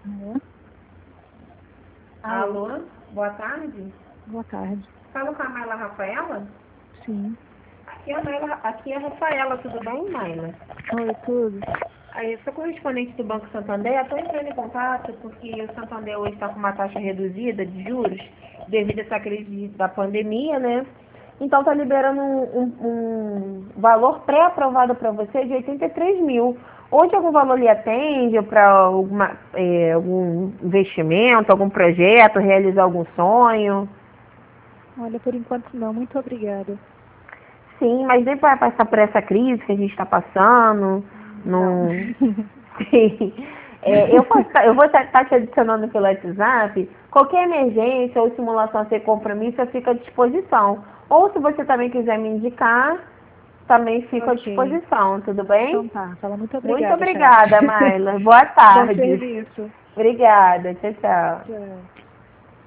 Alô? Alô, boa tarde. Boa tarde. Fala com a Mayla Rafaela? Sim. Aqui é a Rafaela, tudo bem, Mayla? Oi, tudo? Aí, eu sou correspondente do Banco Santander, estou entrando em contato porque o Santander hoje está com uma taxa reduzida de juros devido a essa crise da pandemia, né? Então está liberando um valor pré-aprovado para você de 83 mil. Hoje algum valor lhe atende para algum investimento, algum projeto, realizar algum sonho? Olha, por enquanto não. Muito obrigada. Sim, mas nem para passar por essa crise que a gente está passando. Não. Não. Sim. Eu vou estar te adicionando pelo WhatsApp. Qualquer emergência ou simulação sem compromisso, eu fico à disposição. Ou se você também quiser me indicar, também fico à Ok. disposição, tudo bem? Então tá. Fala muito Muito obrigada, tá? obrigada, Mayla. Boa Bom tarde. serviço. Obrigada. Tchau, tchau. Tchau.